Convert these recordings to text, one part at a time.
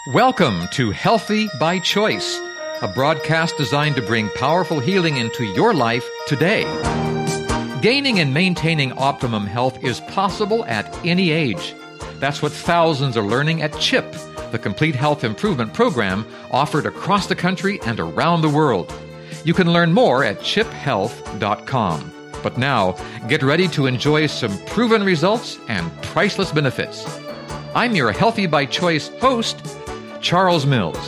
Welcome to Healthy by Choice, a broadcast designed to bring powerful healing into your life today. Gaining and maintaining optimum health is possible at any age. That's what thousands are learning at CHIP, the Complete Health Improvement Program offered across the country and around the world. You can learn more at chiphealth.com. But now, get ready to enjoy some proven results and priceless benefits. I'm your Healthy by Choice host, Charles Mills.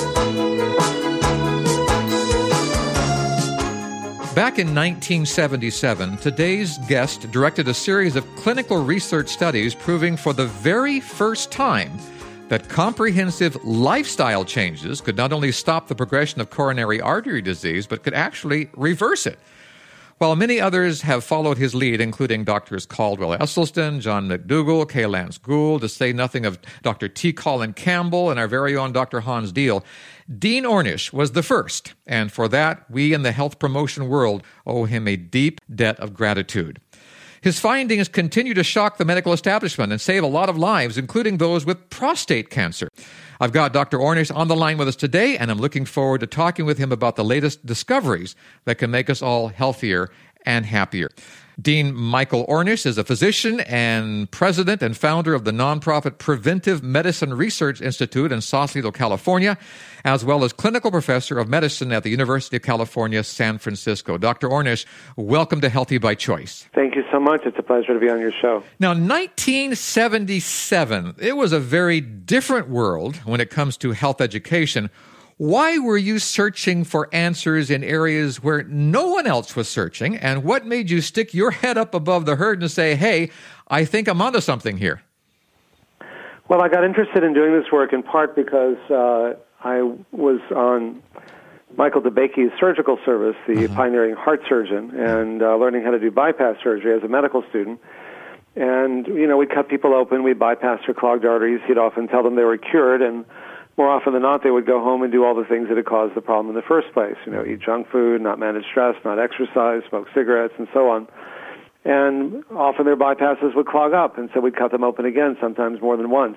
Back in 1977, today's guest directed a series of clinical research studies proving for the very first time that comprehensive lifestyle changes could not only stop the progression of coronary artery disease, but could actually reverse it. While many others have followed his lead, including Drs. Caldwell Esselstyn, John McDougall, K. Lance Gould, to say nothing of Dr. T. Colin Campbell and our very own Dr. Hans Diehl, Dean Ornish was the first, and for that, we in the health promotion world owe him a deep debt of gratitude. His findings continue to shock the medical establishment and save a lot of lives, including those with prostate cancer. I've got Dr. Ornish on the line with us today, and I'm looking forward to talking with him about the latest discoveries that can make us all healthier and happier. Dean Michael Ornish is a physician and president and founder of the nonprofit Preventive Medicine Research Institute in Sausalito, California, as well as clinical professor of medicine at the University of California, San Francisco. Dr. Ornish, welcome to Healthy by Choice. Thank you so much. It's a pleasure to be on your show. Now, 1977, it was a very different world when it comes to health education. Why were you searching for answers in areas where no one else was searching? And what made you stick your head up above the herd and say, hey, I think I'm onto something here? Well, I got interested in doing this work in part because I was on Michael DeBakey's surgical service, the pioneering heart surgeon, and learning how to do bypass surgery as a medical student. And, you know, we'd cut people open, we'd bypass their clogged arteries. He'd often tell them they were cured, and more often than not, they would go home and do all the things that had caused the problem in the first place. You know, eat junk food, not manage stress, not exercise, smoke cigarettes, and so on. And often their bypasses would clog up, and so we'd cut them open again, sometimes more than once.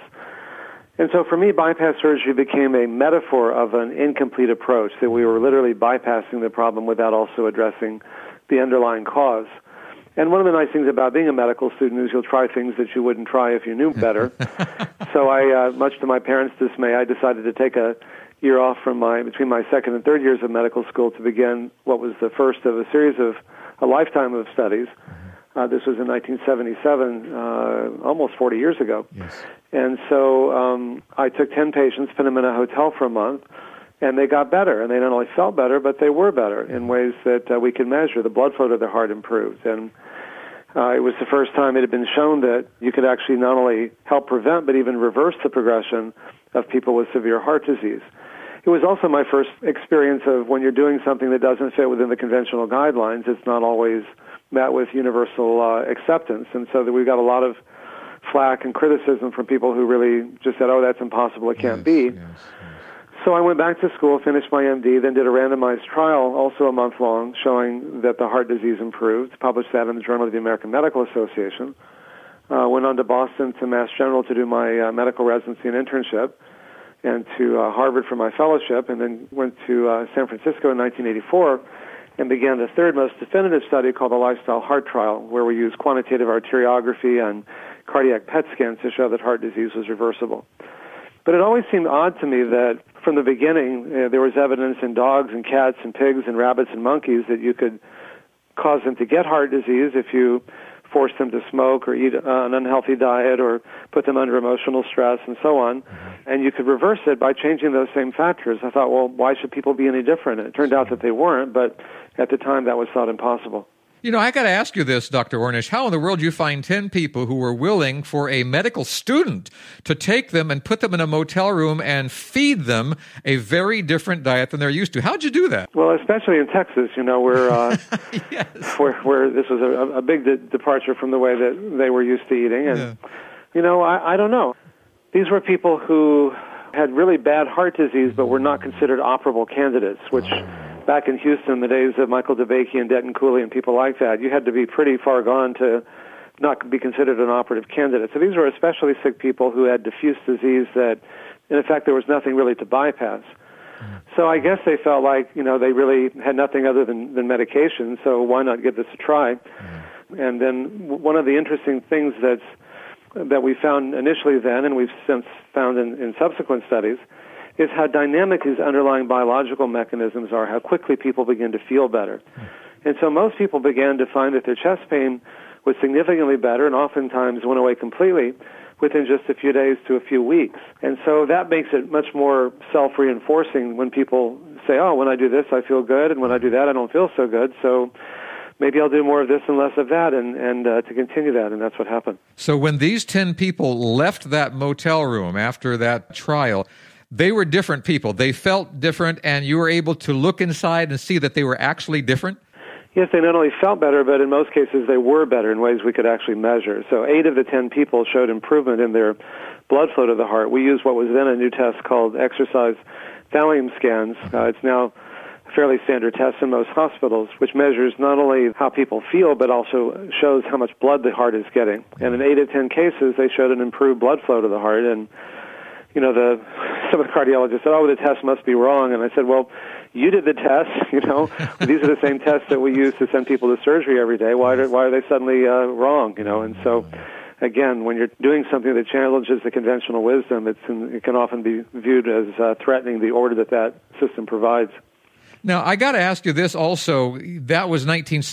And so for me, bypass surgery became a metaphor of an incomplete approach, that we were literally bypassing the problem without also addressing the underlying cause. And one of the nice things about being a medical student is you'll try things that you wouldn't try if you knew better. So I, much to my parents' dismay, I decided to take a year off from between my second and third years of medical school to begin what was the first of a series of a lifetime of studies. This was in 1977, almost 40 years ago. Yes. And so I took 10 patients, put them in a hotel for a month, and they got better. And they not only felt better, but they were better in ways that we could measure. The blood flow to their heart improved. And it was the first time it had been shown that you could actually not only help prevent, but even reverse the progression of people with severe heart disease. It was also my first experience of when you're doing something that doesn't fit within the conventional guidelines, it's not always met with universal acceptance. And so that we got a lot of flack and criticism from people who really just said, oh, that's impossible, it can't be. Yes. So I went back to school, finished my MD, then did a randomized trial, also a month long, showing that the heart disease improved, published that in the Journal of the American Medical Association. Went on to Boston to Mass General to do my medical residency and internship, and to Harvard for my fellowship, and then went to San Francisco in 1984 and began the third most definitive study called the Lifestyle Heart Trial, where we used quantitative arteriography and cardiac PET scans to show that heart disease was reversible. But it always seemed odd to me that from the beginning there was evidence in dogs and cats and pigs and rabbits and monkeys that you could cause them to get heart disease if you force them to smoke or eat an unhealthy diet or put them under emotional stress and so on. And you could reverse it by changing those same factors. I thought, well, why should people be any different? And it turned out that they weren't, but at the time that was thought impossible. You know, I got to ask you this, Dr. Ornish. How in the world do you find 10 people who were willing for a medical student to take them and put them in a motel room and feed them a very different diet than they're used to? How'd you do that? Well, especially in Texas, you know, where yes. where this was a big departure from the way that they were used to eating. And, you know, I don't know. These were people who had really bad heart disease but were not considered operable candidates, which back in Houston, the days of Michael DeBakey and Denton Cooley and people like that, you had to be pretty far gone to not be considered an operative candidate. So these were especially sick people who had diffuse disease that And in fact, there was nothing really to bypass. So I guess they felt like, they really had nothing other than medication, so why not give this a try? And then one of the interesting things that we found initially then, and we've since found in subsequent studies, is how dynamic these underlying biological mechanisms are, how quickly people begin to feel better. And so most people began to find that their chest pain was significantly better and oftentimes went away completely within just a few days to a few weeks. And so that makes it much more self-reinforcing when people say, oh, when I do this, I feel good, and when I do that, I don't feel so good. So maybe I'll do more of this and less of that, and to continue that, and that's what happened. So when these 10 people left that motel room after that trial, they were different people. They felt different, and you were able to look inside and see that they were actually different? Yes, they not only felt better, but in most cases they were better in ways we could actually measure. So 8 of the 10 people showed improvement in their blood flow to the heart. We used what was then a new test called exercise thallium scans. It's now a fairly standard test in most hospitals, which measures not only how people feel, but also shows how much blood the heart is getting. And in 8 of 10 cases, they showed an improved blood flow to the heart. And, some of the cardiologists said, oh, the test must be wrong. And I said, well, you did the test, These are the same tests that we use to send people to surgery every day. Why are they suddenly wrong, And so, again, when you're doing something that challenges the conventional wisdom, it can often be viewed as threatening the order that system provides. Now, I got to ask you this also. That was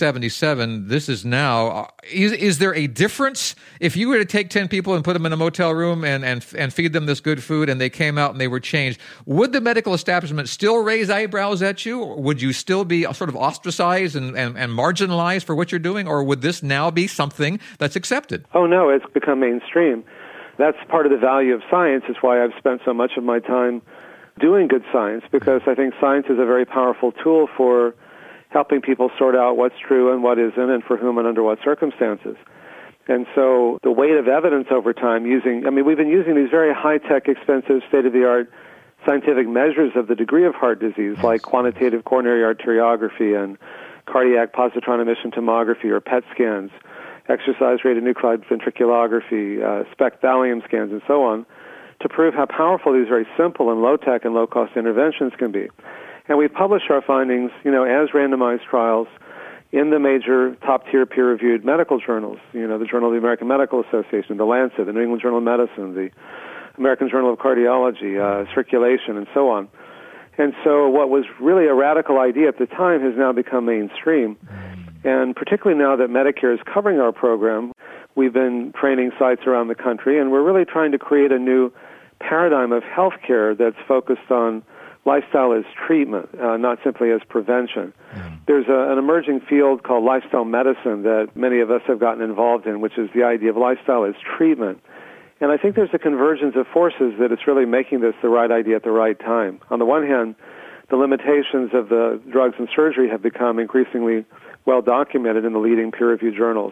1977. This is now. Is there a difference if you were to take 10 people and put them in a motel room and feed them this good food and they came out and they were changed? Would the medical establishment still raise eyebrows at you? Or would you still be sort of ostracized and marginalized for what you're doing? Or would this now be something that's accepted? Oh, no, it's become mainstream. That's part of the value of science. It's why I've spent so much of my time doing good science, because I think science is a very powerful tool for helping people sort out what's true and what isn't, and for whom and under what circumstances. And so the weight of evidence over time we've been using these very high-tech, expensive, state-of-the-art scientific measures of the degree of heart disease, like quantitative coronary arteriography and cardiac positron emission tomography or PET scans, exercise radionuclide ventriculography, SPECT thallium scans, and so on, to prove how powerful these very simple and low-tech and low-cost interventions can be. And we published our findings, as randomized trials in the major top-tier peer-reviewed medical journals, the Journal of the American Medical Association, the Lancet, the New England Journal of Medicine, the American Journal of Cardiology, Circulation, and so on. And so what was really a radical idea at the time has now become mainstream. And particularly now that Medicare is covering our program, we've been training sites around the country, and we're really trying to create a new paradigm of healthcare that's focused on lifestyle as treatment, not simply as prevention. There's an emerging field called lifestyle medicine that many of us have gotten involved in, which is the idea of lifestyle as treatment. And I think there's a convergence of forces that it's really making this the right idea at the right time. On the one hand, the limitations of the drugs and surgery have become increasingly well documented in the leading peer-reviewed journals.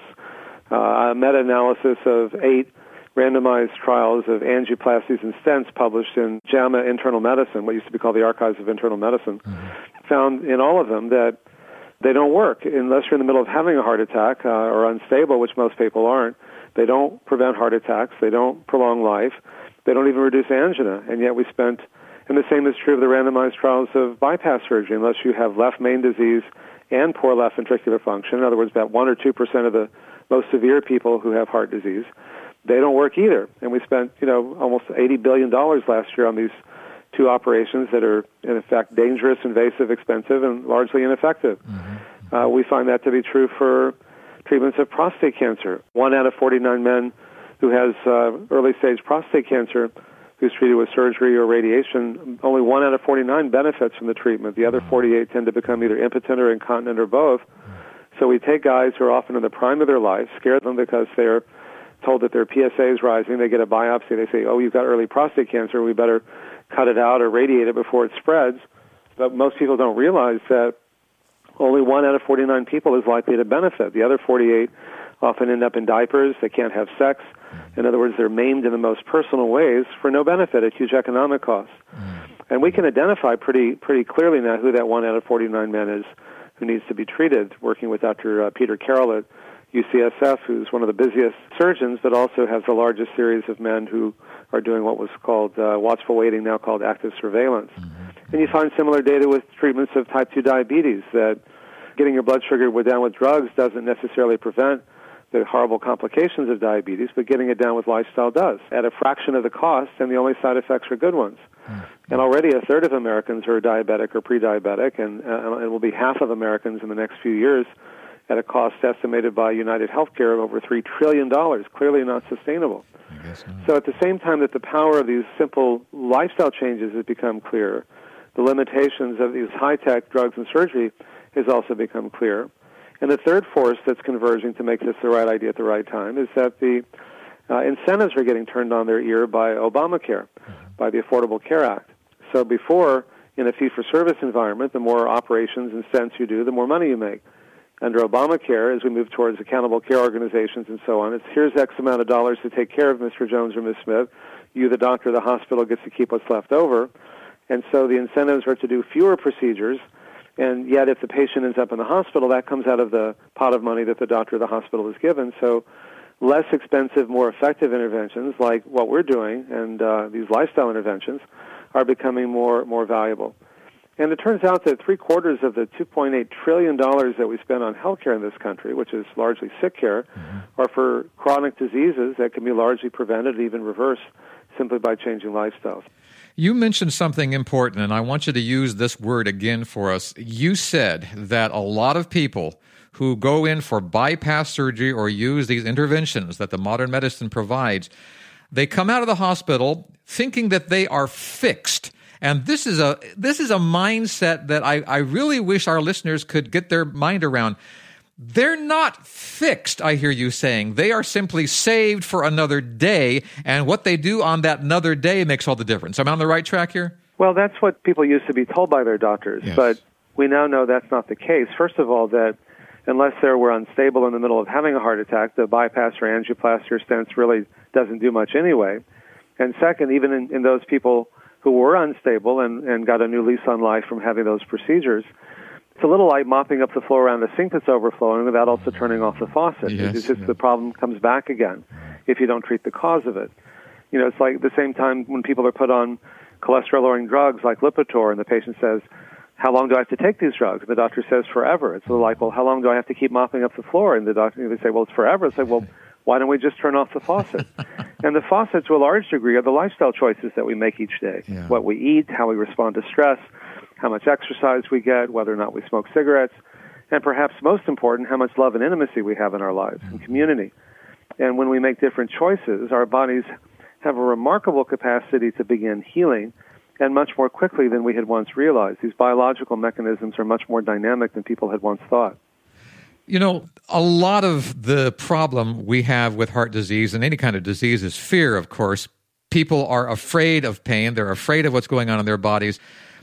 A meta-analysis of 8 randomized trials of angioplasties and stents published in JAMA Internal Medicine, what used to be called the Archives of Internal Medicine, found in all of them that they don't work unless you're in the middle of having a heart attack or unstable, which most people aren't. They don't prevent heart attacks. They don't prolong life. They don't even reduce angina. And yet and the same is true of the randomized trials of bypass surgery, unless you have left main disease and poor left ventricular function. In other words, about 1 or 2% of the most severe people who have heart disease, they don't work either. And we spent, almost $80 billion last year on these 2 operations that are, in effect, dangerous, invasive, expensive, and largely ineffective. We find that to be true for treatments of prostate cancer. 1 out of 49 men who has early-stage prostate cancer who's treated with surgery or radiation, only 1 out of 49 benefits from the treatment. The other 48 tend to become either impotent or incontinent or both. So we take guys who are often in the prime of their life, scare them because they're told that their PSA is rising. They get a biopsy. They say, oh, you've got early prostate cancer. We better cut it out or radiate it before it spreads. But most people don't realize that only 1 out of 49 people is likely to benefit. The other 48 often end up in diapers. They can't have sex. In other words, they're maimed in the most personal ways for no benefit at huge economic cost. And we can identify pretty clearly now who that 1 out of 49 men is who needs to be treated, working with Dr. Peter Carroll at UCSF, who's one of the busiest surgeons, but also has the largest series of men who are doing what was called watchful waiting, now called active surveillance. And you find similar data with treatments of type 2 diabetes, that getting your blood sugar down with drugs doesn't necessarily prevent the horrible complications of diabetes, but getting it down with lifestyle does, at a fraction of the cost, and the only side effects are good ones. And already a third of Americans are diabetic or pre-diabetic, and it will be half of Americans in the next few years at a cost estimated by United Healthcare of over $3 trillion, clearly not sustainable. So at the same time that the power of these simple lifestyle changes has become clear, the limitations of these high-tech drugs and surgery has also become clear. And the third force that's converging to make this the right idea at the right time is that the incentives are getting turned on their ear by Obamacare, by the Affordable Care Act. So before, in a fee-for-service environment, the more operations and stents you do, the more money you make. Under Obamacare, as we move towards accountable care organizations and so on, it's here's X amount of dollars to take care of Mr. Jones or Ms. Smith. You, the doctor, the hospital, gets to keep what's left over. And so the incentives are to do fewer procedures, and yet if the patient ends up in the hospital, that comes out of the pot of money that the doctor or the hospital is given. So less expensive, more effective interventions like what we're doing and these lifestyle interventions are becoming more valuable. And it turns out that 3/4 of the $2.8 trillion that we spend on healthcare in this country, which is largely sick care, are for chronic diseases that can be largely prevented, even reversed, simply by changing lifestyles. You mentioned something important, and I want you to use this word again for us. You said that a lot of people who go in for bypass surgery or use these interventions that the modern medicine provides, they come out of the hospital thinking that they are fixed. And this is a mindset that I really wish our listeners could get their mind around. They're not fixed, I hear you saying. They are simply saved for another day, and what they do on that another day makes all the difference. Am I on the right track here? Well, that's what people used to be told by their doctors, yes. But we now know that's not the case. First of all, that unless they were unstable in the middle of having a heart attack, the bypass or angioplasty or stents really doesn't do much anyway. And second, even in those people who were unstable and got a new lease on life from having those procedures, it's a little like mopping up the floor around a sink that's overflowing without also turning off the faucet. Yes, it's just the problem comes back again if you don't treat the cause of it. You know, it's like the same time when people are put on cholesterol-lowering drugs like Lipitor, and the patient says, how long do I have to take these drugs? And the doctor says, forever. It's like, well, how long do I have to keep mopping up the floor? And the doctor, they say, well, it's forever. It's like, well, why don't we just turn off the faucet? And the faucet, to a large degree, are the lifestyle choices that we make each day. Yeah. What we eat, how we respond to stress, how much exercise we get, whether or not we smoke cigarettes, and perhaps most important, how much love and intimacy we have in our lives and community. And when we make different choices, our bodies have a remarkable capacity to begin healing, and much more quickly than we had once realized. These biological mechanisms are much more dynamic than people had once thought. You know, a lot of the problem we have with heart disease and any kind of disease is fear, of course. People are afraid of pain. They're afraid of what's going on in their bodies.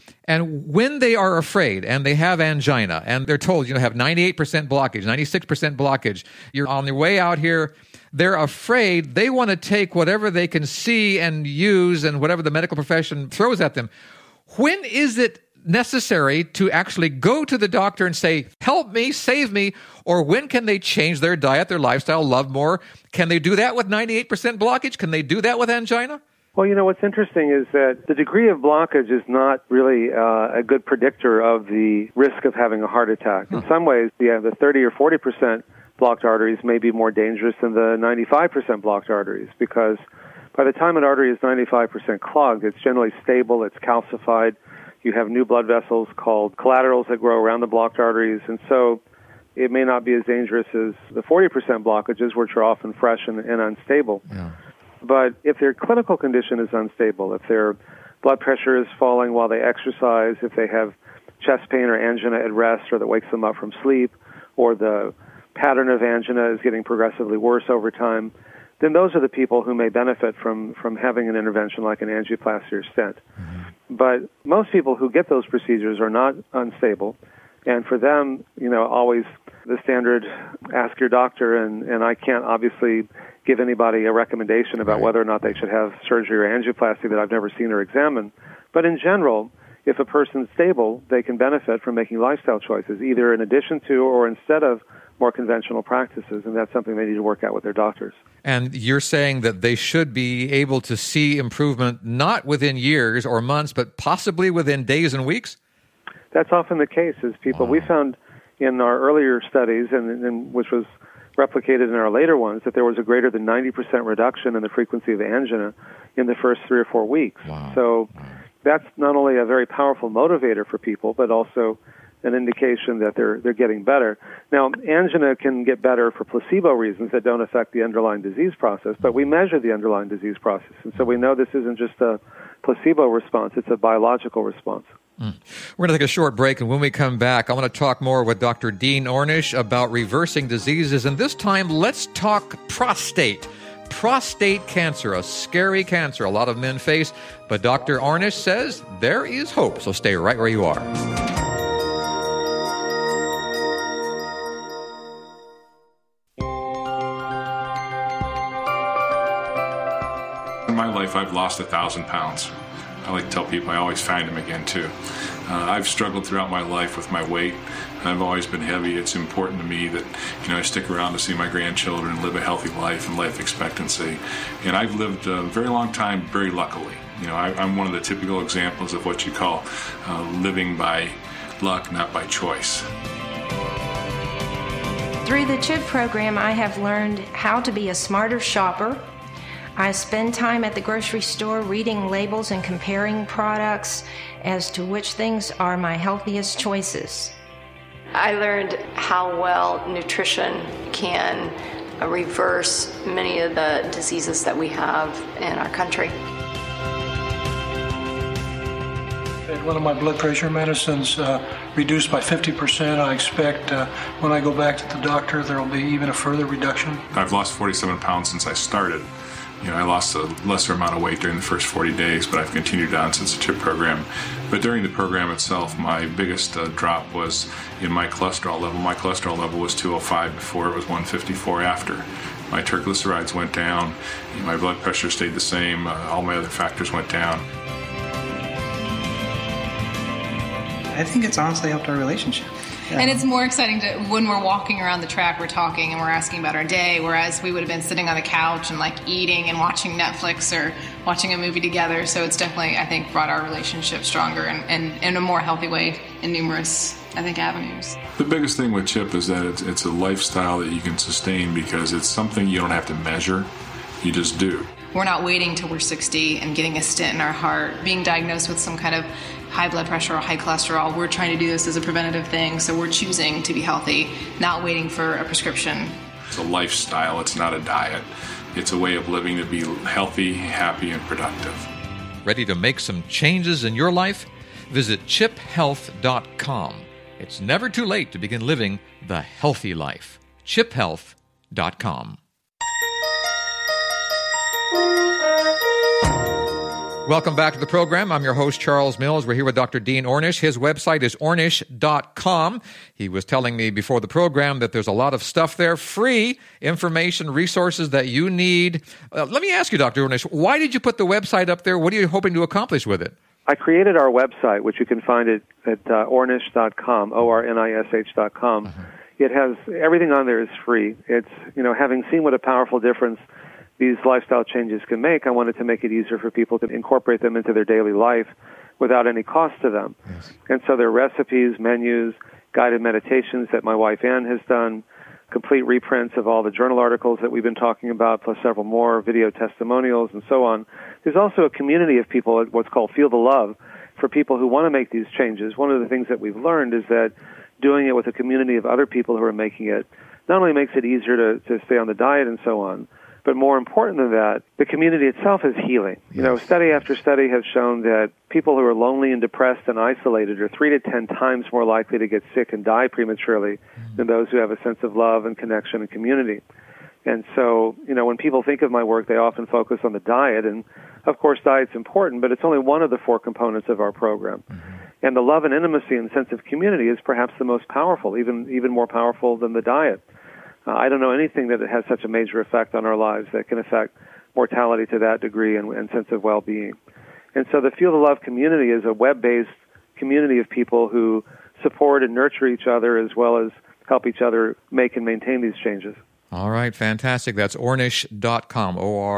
And when they are afraid and they have angina and they're told, have 98% blockage, 96% blockage, you're on your way out here, they're afraid. They want to take whatever they can see and use and whatever the medical profession throws at them. When is it necessary to actually go to the doctor and say, help me, save me? Or when can they change their diet, their lifestyle, love more? Can they do that with 98% blockage? Can they do that with angina? Well, what's interesting is that the degree of blockage is not really a good predictor of the risk of having a heart attack. In some ways, the 30 or 40% blocked arteries may be more dangerous than the 95% blocked arteries, because by the time an artery is 95% clogged, it's generally stable, it's calcified. You have new blood vessels called collaterals that grow around the blocked arteries, and so it may not be as dangerous as the 40% blockages, which are often fresh and unstable. Yeah. But if their clinical condition is unstable, if their blood pressure is falling while they exercise, if they have chest pain or angina at rest or that wakes them up from sleep, or the pattern of angina is getting progressively worse over time, then those are the people who may benefit from having an intervention like an angioplasty or stent. Mm-hmm. But most people who get those procedures are not unstable, and for them, always the standard, ask your doctor, and I can't obviously give anybody a recommendation about whether or not they should have surgery or angioplasty that I've never seen or examined. But in general, if a person's stable, they can benefit from making lifestyle choices, either in addition to or instead of more conventional practices, and that's something they need to work out with their doctors. And you're saying that they should be able to see improvement not within years or months, but possibly within days and weeks? That's often the case. Is people we found in our earlier studies, and which was replicated in our later ones, that there was a greater than 90% reduction in the frequency of angina in the first 3 or 4 weeks. Wow. So that's not only a very powerful motivator for people, but also an indication that they're getting better. Now, angina can get better for placebo reasons that don't affect the underlying disease process, but we measure the underlying disease process, and so we know this isn't just a placebo response, it's a biological response. We're going to take a short break, and when we come back, I want to talk more with Dr. Dean Ornish about reversing diseases, and this time, let's talk prostate. Prostate cancer, a scary cancer a lot of men face, but Dr. Ornish says there is hope, so stay right where you are. In my life, I've lost 1,000 pounds. I like to tell people I always find them again, too. I've struggled throughout my life with my weight. I've always been heavy. It's important to me that, I stick around to see my grandchildren live a healthy life and life expectancy. And I've lived a very long time very luckily. I'm one of the typical examples of what you call living by luck, not by choice. Through the CHIP program, I have learned how to be a smarter shopper. I spend time at the grocery store reading labels and comparing products as to which things are my healthiest choices. I learned how well nutrition can reverse many of the diseases that we have in our country. And one of my blood pressure medicines reduced by 50%. I expect when I go back to the doctor, there will be even a further reduction. I've lost 47 pounds since I started. I lost a lesser amount of weight during the first 40 days, but I've continued on since the CHIP program. But during the program itself, my biggest drop was in my cholesterol level. My cholesterol level was 205 before, it was 154 after. My triglycerides went down, my blood pressure stayed the same, all my other factors went down. I think it's honestly helped our relationship. Yeah. And it's more exciting when we're walking around the track, we're talking and we're asking about our day, whereas we would have been sitting on the couch and eating and watching Netflix or watching a movie together. So it's definitely, I think, brought our relationship stronger and in a more healthy way in numerous, avenues. The biggest thing with CHIP is that it's a lifestyle that you can sustain because it's something you don't have to measure, you just do. We're not waiting till we're 60 and getting a stent in our heart, being diagnosed with some kind of high blood pressure or high cholesterol. We're trying to do this as a preventative thing, so we're choosing to be healthy, not waiting for a prescription. It's a lifestyle, it's not a diet. It's a way of living to be healthy, happy, and productive. Ready to make some changes in your life? Visit chiphealth.com. It's never too late to begin living the healthy life. chiphealth.com. Welcome back to the program. I'm your host, Charles Mills. We're here with Dr. Dean Ornish. His website is ornish.com. He was telling me before the program that there's a lot of stuff there, free information, resources that you need. Let me ask you, Dr. Ornish, why did you put the website up there? What are you hoping to accomplish with it? I created our website, which you can find at ornish.com, ornish.com. Uh-huh. It has everything on there is free. It's, having seen what a powerful difference these lifestyle changes can make, I wanted to make it easier for people to incorporate them into their daily life without any cost to them. Yes. And so there are recipes, menus, guided meditations that my wife Ann has done, complete reprints of all the journal articles that we've been talking about, plus several more video testimonials and so on. There's also a community of people, what's called Feel the Love, for people who want to make these changes. One of the things that we've learned is that doing it with a community of other people who are making it not only makes it easier to stay on the diet and so on, but more important than that, the community itself is healing. Study after study has shown that people who are lonely and depressed and isolated are 3 to 10 times more likely to get sick and die prematurely than those who have a sense of love and connection and community. And so, when people think of my work, they often focus on the diet. And, of course, diet's important, but it's only one of the 4 components of our program. Mm-hmm. And the love and intimacy and sense of community is perhaps the most powerful, even more powerful than the diet. I don't know anything that has such a major effect on our lives that can affect mortality to that degree and sense of well-being. And so the Feel the Love community is a web-based community of people who support and nurture each other as well as help each other make and maintain these changes. All right, fantastic. That's ornish.com,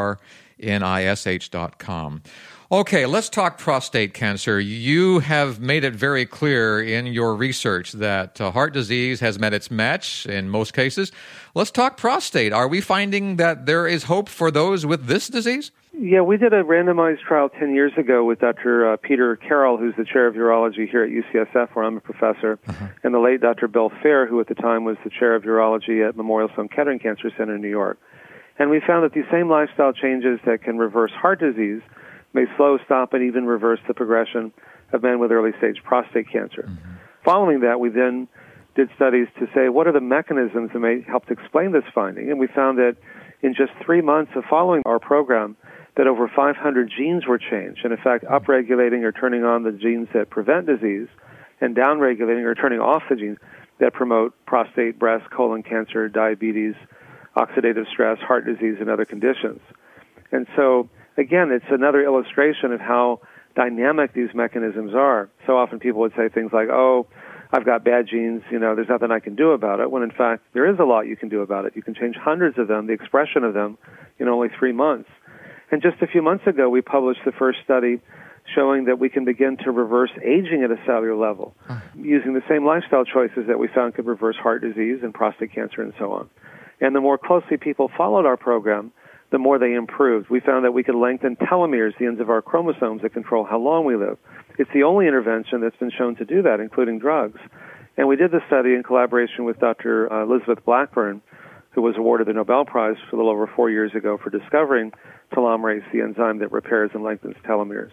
ORNISH.com. Okay, let's talk prostate cancer. You have made it very clear in your research that heart disease has met its match in most cases. Let's talk prostate. Are we finding that there is hope for those with this disease? Yeah, we did a randomized trial 10 years ago with Dr. Peter Carroll, who's the chair of urology here at UCSF, where I'm a professor, and the late Dr. Bill Fair, who at the time was the chair of urology at Memorial Sloan Kettering Cancer Center in New York. And we found that these same lifestyle changes that can reverse heart disease may slow, stop, and even reverse the progression of men with early-stage prostate cancer. Following that, we then did studies to say, what are the mechanisms that may help to explain this finding? And we found that in just 3 months of following our program, that over 500 genes were changed, and in fact, upregulating or turning on the genes that prevent disease, and downregulating or turning off the genes that promote prostate, breast, colon cancer, diabetes, oxidative stress, heart disease, and other conditions. And so, again, it's another illustration of how dynamic these mechanisms are. So often people would say things like, oh, I've got bad genes, there's nothing I can do about it, when in fact there is a lot you can do about it. You can change hundreds of them, the expression of them, in only 3 months. And just a few months ago, we published the first study showing that we can begin to reverse aging at a cellular level using the same lifestyle choices that we found could reverse heart disease and prostate cancer and so on. And the more closely people followed our program, the more they improved. We found that we could lengthen telomeres, the ends of our chromosomes that control how long we live. It's the only intervention that's been shown to do that, including drugs. And we did the study in collaboration with Dr. Elizabeth Blackburn, who was awarded the Nobel Prize a little over 4 years ago for discovering telomerase, the enzyme that repairs and lengthens telomeres.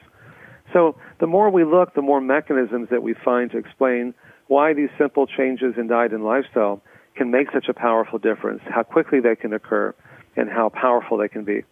So the more we look, the more mechanisms that we find to explain why these simple changes in diet and lifestyle can make such a powerful difference, how quickly they can occur, and how powerful they can be.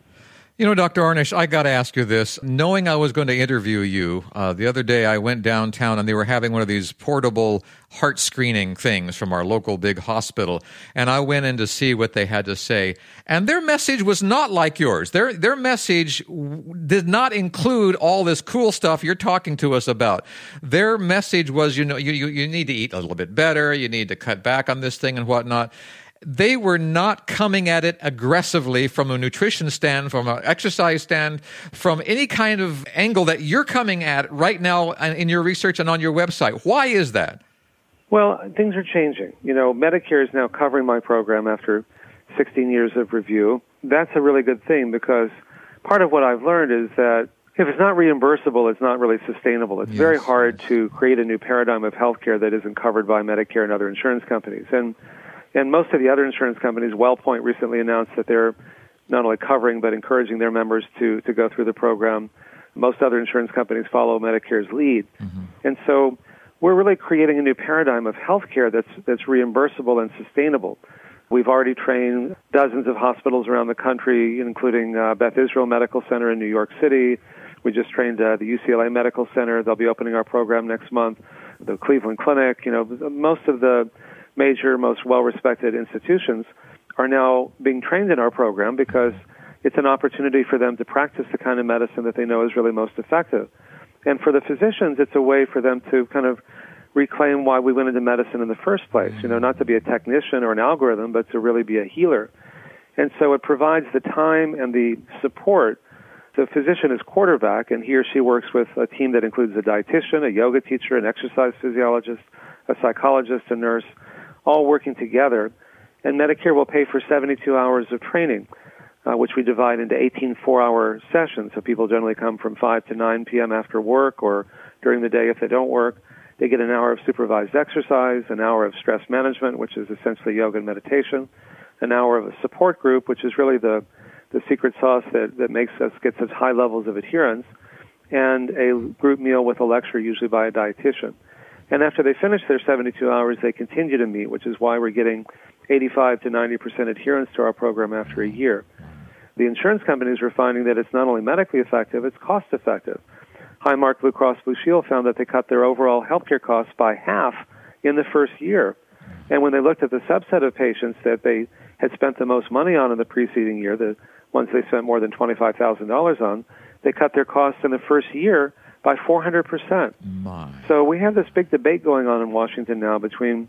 Dr. Ornish, I got to ask you this. Knowing I was going to interview you, the other day I went downtown and they were having one of these portable heart screening things from our local big hospital. And I went in to see what they had to say. And their message was not like yours. Their message did not include all this cool stuff you're talking to us about. Their message was, you need to eat a little bit better. You need to cut back on this thing and whatnot. They were not coming at it aggressively from a nutrition stand, from an exercise stand, from any kind of angle that you're coming at right now in your research and on your website. Why is that? Well, things are changing. Medicare is now covering my program after 16 years of review. That's a really good thing because part of what I've learned is that if it's not reimbursable, it's not really sustainable. It's very hard to create a new paradigm of healthcare that isn't covered by Medicare and other insurance companies. And most of the other insurance companies, WellPoint recently announced that they're not only covering but encouraging their members to go through the program. Most other insurance companies follow Medicare's lead. And so we're really creating a new paradigm of healthcare that's reimbursable and sustainable. We've already trained dozens of hospitals around the country, including Beth Israel Medical Center in New York City. We just trained the UCLA Medical Center. They'll be opening our program next month. The Cleveland Clinic, most of the major, most well-respected institutions are now being trained in our program because it's an opportunity for them to practice the kind of medicine that they know is really most effective. And for the physicians, it's a way for them to kind of reclaim why we went into medicine in the first place, not to be a technician or an algorithm, but to really be a healer. And so it provides the time and the support. The physician is quarterback, and he or she works with a team that includes a dietitian, a yoga teacher, an exercise physiologist, a psychologist, a nurse, all working together. And Medicare will pay for 72 hours of training, which we divide into 18 4-hour sessions. So people generally come from 5 to 9 p.m. after work or during the day if they don't work. They get an hour of supervised exercise, an hour of stress management, which is essentially yoga and meditation, an hour of a support group, which is really the secret sauce that makes us get such high levels of adherence, and a group meal with a lecture, usually by a dietitian. And after they finish their 72 hours, they continue to meet, which is why we're getting 85 to 90% adherence to our program after a year. The insurance companies are finding that it's not only medically effective, it's cost effective. Highmark Blue Cross Blue Shield found that they cut their overall healthcare costs by half in the first year. And when they looked at the subset of patients that they had spent the most money on in the preceding year, the ones they spent more than $25,000 on, they cut their costs in the first year by 400%. So we have this big debate going on in Washington now between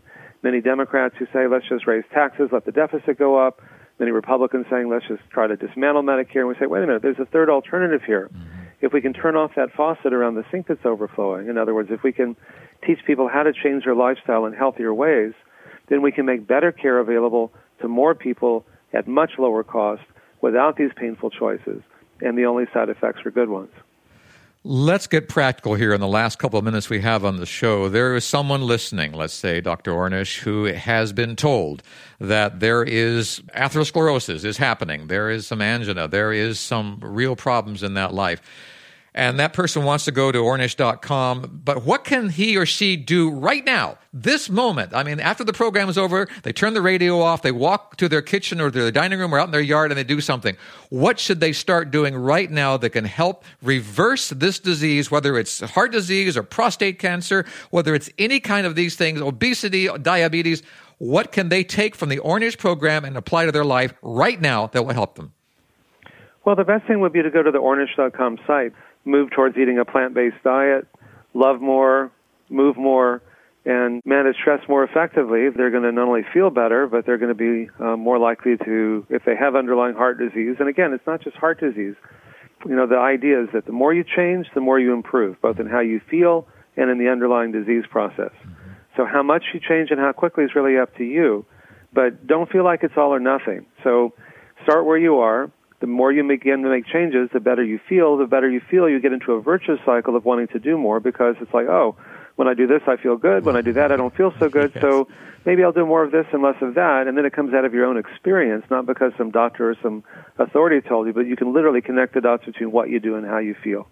Many Democrats who say, let's just raise taxes, let the deficit go up. Many Republicans saying, let's just try to dismantle Medicare. And we say, wait a minute, there's a third alternative here. If we can turn off that faucet around the sink that's overflowing, in other words, if we can teach people how to change their lifestyle in healthier ways, then we can make better care available to more people at much lower cost without these painful choices. And the only side effects are good ones. Let's get practical here in the last couple of minutes we have on the show. There is someone listening, let's say Dr. Ornish, who has been told that there is atherosclerosis is happening. There is some angina. There is some real problems in that life. And that person wants to go to ornish.com. But what can he or she do right now, this moment? I mean, after the program is over, they turn the radio off, they walk to their kitchen or their dining room or out in their yard and they do something. What should they start doing right now that can help reverse this disease, whether it's heart disease or prostate cancer, whether it's any kind of these things, obesity, diabetes? What can they take from the Ornish program and apply to their life right now that will help them? Well, the best thing would be to go to the ornish.com site. Move towards eating a plant-based diet, love more, move more, and manage stress more effectively. They're going to not only feel better, but they're going to be more likely to, if they have underlying heart disease. And again, it's not just heart disease. You know, the idea is that the more you change, the more you improve, both in how you feel and in the underlying disease process. So how much you change and how quickly is really up to you. But don't feel like it's all or nothing. So start where you are. The more you begin to make changes, the better you feel. The better you feel, you get into a virtuous cycle of wanting to do more because it's like, oh, when I do this, I feel good. When I do that, I don't feel so good. Yes. So maybe I'll do more of this and less of that. And then it comes out of your own experience, not because some doctor or some authority told you, but you can literally connect the dots between what you do and how you feel.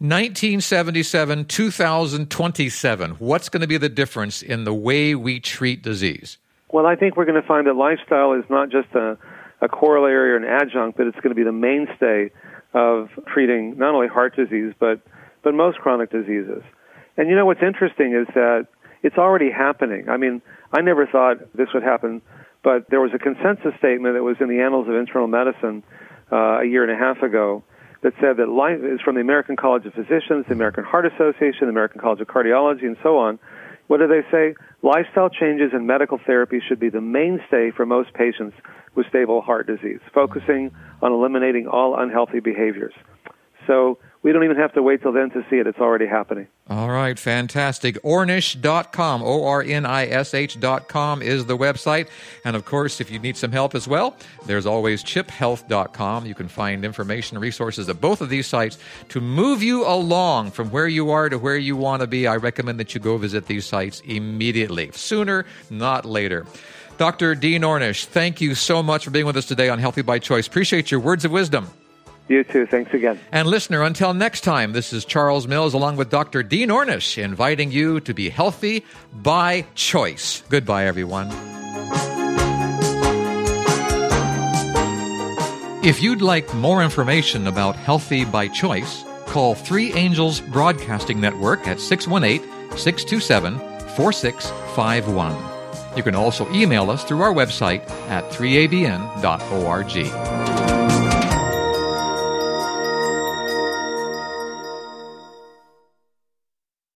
1977, 2027. What's going to be the difference in the way we treat disease? Well, I think we're going to find that lifestyle is not just a corollary or an adjunct, but it's going to be the mainstay of treating not only heart disease, but most chronic diseases. And you know what's interesting is that it's already happening. I mean, I never thought this would happen, but there was a consensus statement that was in the Annals of Internal Medicine a year and a half ago that said that life is from the American College of Physicians, the American Heart Association, the American College of Cardiology, and so on. What do they say? Lifestyle changes and medical therapy should be the mainstay for most patients with stable heart disease, focusing on eliminating all unhealthy behaviors. So we don't even have to wait till then to see it. It's already happening. All right, fantastic. Ornish.com, ORNISH.com is the website. And, of course, if you need some help as well, there's always chiphealth.com. You can find information and resources at both of these sites to move you along from where you are to where you want to be. I recommend that you go visit these sites immediately, sooner, not later. Dr. Dean Ornish, thank you so much for being with us today on Healthy by Choice. Appreciate your words of wisdom. You too. Thanks again. And listener, until next time, this is Charles Mills along with Dr. Dean Ornish inviting you to be healthy by choice. Goodbye, everyone. If you'd like more information about Healthy by Choice, call 3 Angels Broadcasting Network at 618-627-4651. You can also email us through our website at 3abn.org.